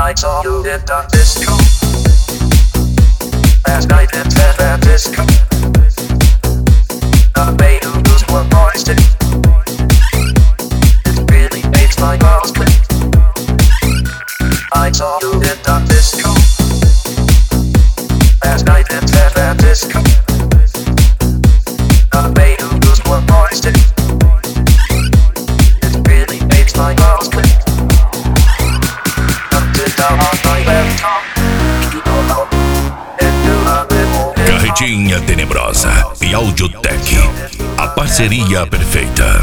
I saw you in the disco last night in San Francisco. The way you lose your voice to it really makes my balls click. I saw you in the disco last night in San Francisco. The way you lose your voice to it really makes my balls click. Carretinha Tenebrosa e Audiotech, a parceria perfeita.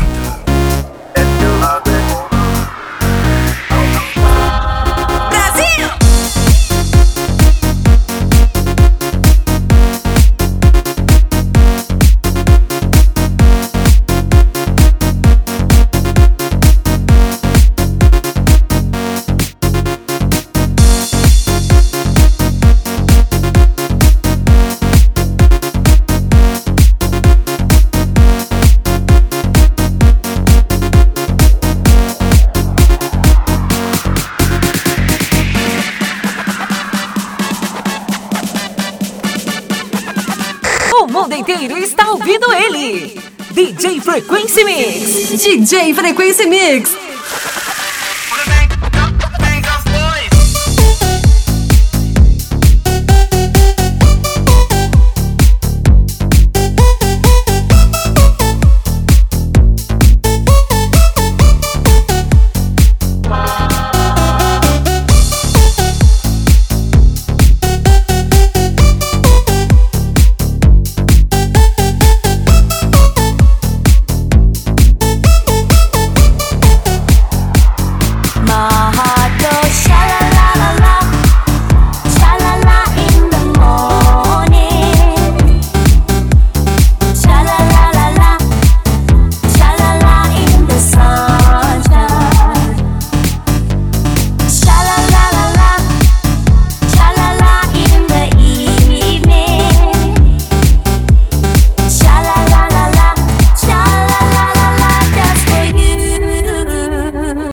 O mundo inteiro está ouvindo ele. DJ Frequency Mix. DJ Frequency Mix.